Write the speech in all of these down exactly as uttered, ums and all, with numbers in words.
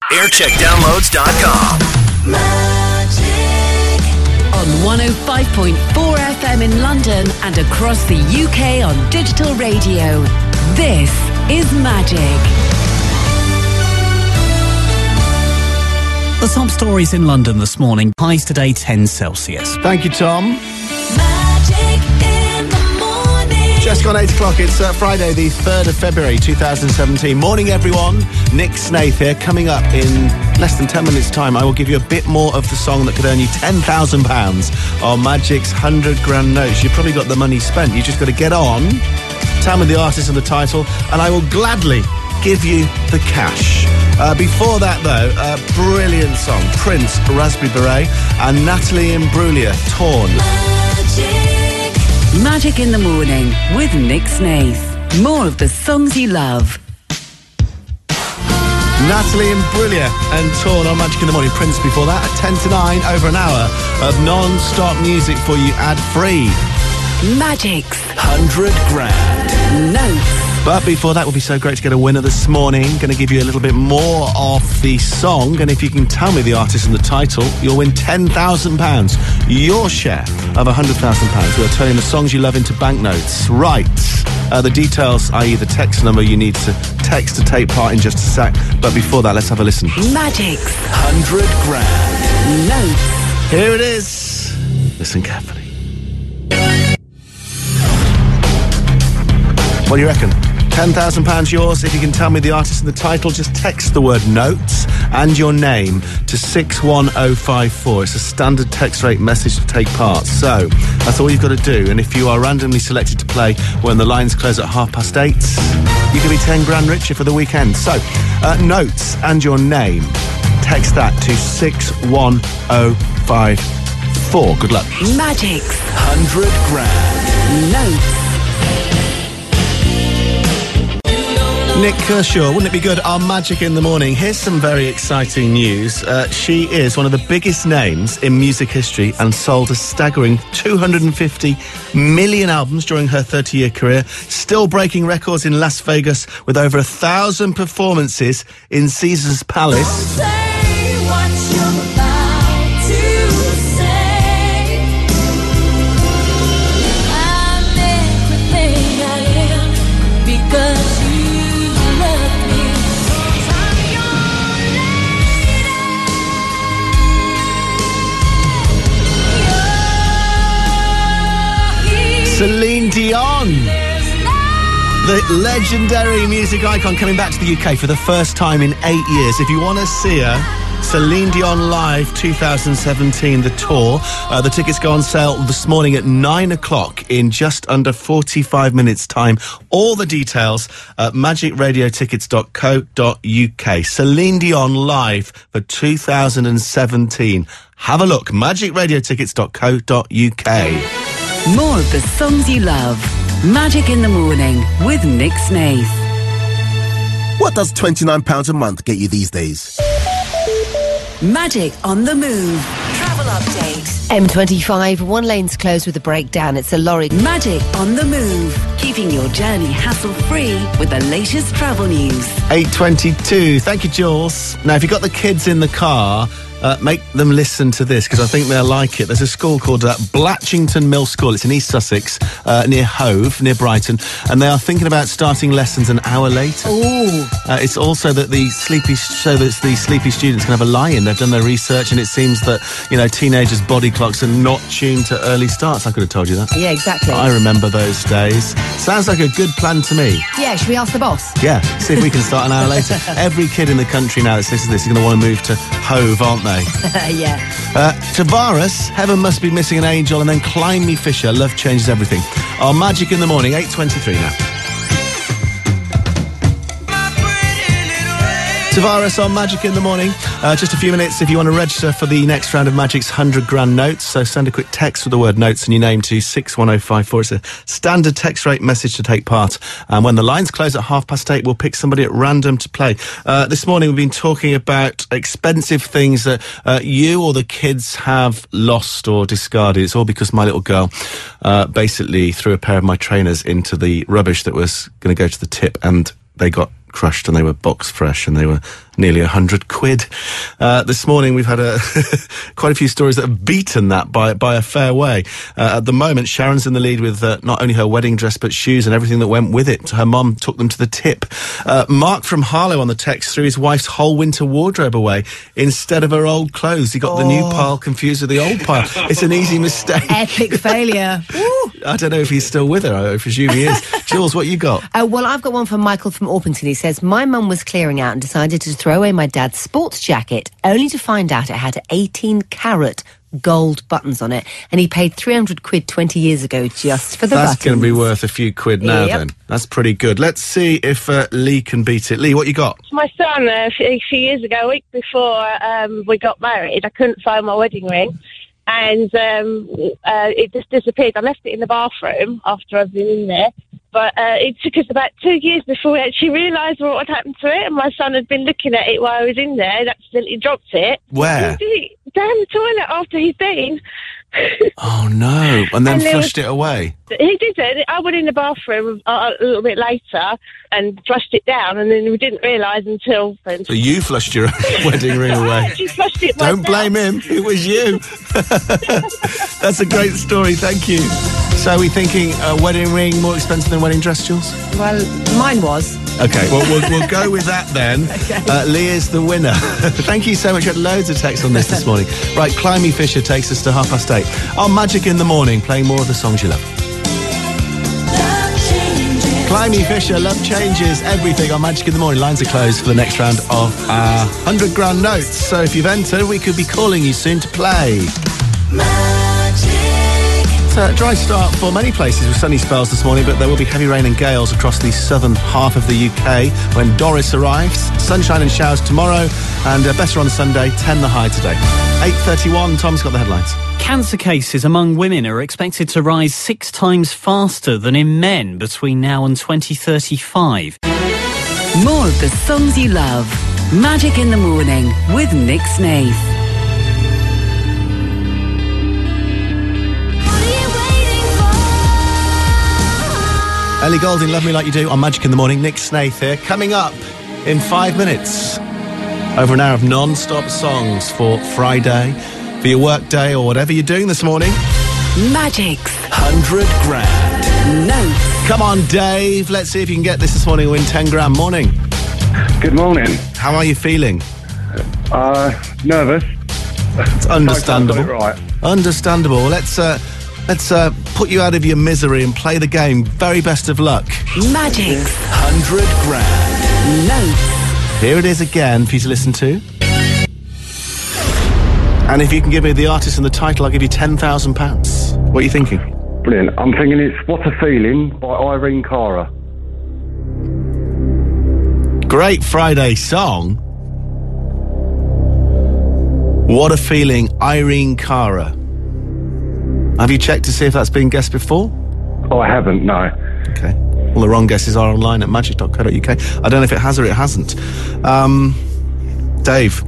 aircheck downloads dot com. Magic. On one oh five point four F M in London and across the U K on digital radio. This is Magic. The top stories in London this morning. Highs today ten Celsius. Thank you, Tom. Magic in the morning. Just gone eight o'clock. It's uh, Friday, the third of February, two thousand seventeen. Morning, everyone. Nick Snaith here. Coming up in less than ten minutes' time, I will give you a bit more of the song that could earn you ten thousand pounds on Magic's one hundred grand notes. You've probably got the money spent. You just got to get on, tell me the artist and the title, and I will gladly give you the cash. Uh, before that, though, a brilliant song. Prince, Raspberry Beret, and Natalie Imbruglia, Torn. Magic. Magic in the morning with Nick Snaith. More of the songs you love. Natalie Imbruglia and Torn on Magic in the Morning. Prince before that, at ten to nine, over an hour of non-stop music for you ad-free. Magic's one hundred grand. Notes. But before that, it would be so great to get a winner this morning. Going to give you a little bit more of the song, and if you can tell me the artist and the title, you'll win ten thousand pounds. Your share of one hundred thousand pounds. We're turning the songs you love into banknotes. Right. Uh, the details, that is the text number you need to text to take part in just a sec. But before that, let's have a listen. Magic's one hundred grand. Notes. Here it is. Listen carefully. What do you reckon? ten thousand pounds yours. If you can tell me the artist and the title, just text the word notes and your name to six one oh five four. It's a standard text rate message to take part. So that's all you've got to do. And if you are randomly selected to play when the lines close at half past eight, you can be ten grand richer for the weekend. So uh, notes and your name. Text that to six one oh five four. Good luck. Magic's one hundred grand. Notes. Nick Kershaw, wouldn't it be good? Our Magic in the Morning. Here's some very exciting news. Uh, she is one of the biggest names in music history and sold a staggering two hundred fifty million albums during her thirty-year career, still breaking records in Las Vegas with over a thousand performances in Caesar's Palace. Say what you're about to say. I'm everything I am because you love me. I'm your lady. Celine Dion, There's no the legendary music icon, coming back to the U K for the first time in eight years. If you want to see her, Celine Dion Live twenty seventeen, the tour. Uh, the tickets go on sale this morning at nine o'clock in just under forty-five minutes' time. All the details at magic radio tickets dot co dot uk. Celine Dion Live for two thousand seventeen. Have a look, magic radio tickets dot co dot uk. More of the songs you love. Magic in the morning with Nick Snaith. What does twenty-nine pounds a month get you these days? Magic on the move. Travel update. M twenty-five, one lane's closed with a breakdown. It's a lorry. Magic on the move. Keeping your journey hassle-free with the latest travel news. eight twenty-two. Thank you, Jules. Now, if you've got the kids in the car, uh, make them listen to this, because I think they'll like it. There's a school called uh, Blatchington Mill School. It's in East Sussex, uh, near Hove, near Brighton, and they are thinking about starting lessons an hour later. Ooh. Uh, it's also that the sleepy, so that the sleepy students can have a lie-in. They've done their research, and it seems that, you know, teenagers' body clocks are not tuned to early starts. I could have told you that. Yeah, exactly. I remember those days. Sounds like a good plan to me. Yeah, should we ask the boss? Yeah, see if we can start an hour later. Every kid in the country now that's listening to this is going to want to move to Hove, aren't they? Yeah. Uh, Tavares, Heaven Must Be Missing an Angel, and then Climb Me Fisher, Love Changes Everything. Our Magic in the Morning, eight twenty-three now. Tavares on Magic in the Morning. Uh, just a few minutes if you want to register for the next round of Magic's one hundred grand notes. So send a quick text with the word notes and your name to six one oh five four. It's a standard text rate message to take part. And when the lines close at half past eight, we'll pick somebody at random to play. Uh, this morning we've been talking about expensive things that uh, you or the kids have lost or discarded. It's all because my little girl uh, basically threw a pair of my trainers into the rubbish that was going to go to the tip, and they got crushed and they were box fresh and they were Nearly a hundred quid. Uh, this morning we've had a quite a few stories that have beaten that by by a fair way. Uh, at the moment, Sharon's in the lead with uh, not only her wedding dress but shoes and everything that went with it. Her mum took them to the tip. Uh, Mark from Harlow on the text threw his wife's whole winter wardrobe away instead of her old clothes. He got oh. the new pile confused with the old pile. It's an easy mistake. Epic failure. I don't know if he's still with her. I presume he is. Jules, what you got? Uh, well, I've got one from Michael from Orpington. He says, my mum was clearing out and decided to throw away my dad's sports jacket, only to find out it had eighteen carat gold buttons on it, and he paid three hundred quid twenty years ago just for the That's buttons. That's going to be worth a few quid now, yep. then. That's pretty good. Let's see if uh, Lee can beat it. Lee, what you got? My son, uh, a few years ago, a week before um, we got married, I couldn't find my wedding ring, and um, uh, it just disappeared. I left it in the bathroom after I've been in there. But uh, it took us about two years before we actually realised what had happened to it. And my son had been looking at it while I was in there and accidentally dropped it. Where? Down the toilet after he'd been. Oh, no. And then and flushed was, it away? He did it. I went in the bathroom a, a little bit later and flushed it down, and then we didn't realise until... Then. So you flushed your wedding ring away? I actually flushed it myself. Don't blame him. It was you. That's a great story. Thank you. So are we thinking a wedding ring more expensive than a wedding dress, Jules? Well, mine was. OK, well, we'll, we'll go with that then. Okay. Uh, Lee is the winner. Thank you so much. You had loads of texts on this this morning. Right, Climby Fisher takes us to half past eight. On Magic in the Morning, playing more of the songs you love. Climby Fisher, Love Changes Everything on Magic in the Morning. Lines are closed for the next round of our one hundred grand notes. So if you've entered, we could be calling you soon to play. It's a dry start for many places with sunny spells this morning, but there will be heavy rain and gales across the southern half of the U K when Doris arrives. Sunshine and showers tomorrow, and uh, better on Sunday, ten the high today. eight thirty-one, Tom's got the headlines. Cancer cases among women are expected to rise six times faster than in men between now and twenty thirty-five. More of the songs you love. Magic in the Morning with Nick Snaith. Ellie Goulding, Love Me Like You Do on Magic in the Morning. Nick Snaith here. Coming up in five minutes. Over an hour of non-stop songs for Friday, for your work day or whatever you're doing this morning. Magic's Hundred grand. Notes. Come on, Dave. Let's see if you can get this this morning and win ten grand. Morning. Good morning. How are you feeling? Uh, nervous. It's understandable. I got it right. Understandable. Let's uh, let's uh, put you out of your misery and play the game. Very best of luck. Magic's Hundred grand. Notes. Here it is again for you to listen to. And if you can give me the artist and the title, I'll give you ten thousand pounds. What are you thinking? Brilliant. I'm thinking it's What a Feeling by Irene Cara. Great Friday song. What a Feeling, Irene Cara. Have you checked to see if that's been guessed before? Oh, I haven't, no. Okay. Well, the wrong guesses are online at magic dot co dot uk. I don't know if it has or it hasn't. Um, Dave.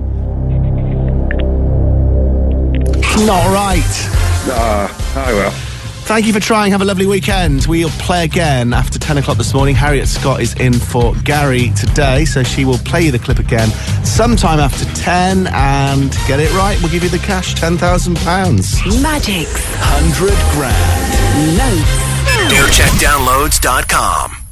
Not right. Uh, oh well. Thank you for trying. Have a lovely weekend. We'll play again after ten o'clock this morning. Harriet Scott is in for Gary today, so she will play you the clip again sometime after ten. And get it right, we'll give you the cash, ten thousand pounds. Magic's Hundred grand. Notes. air check downloads dot com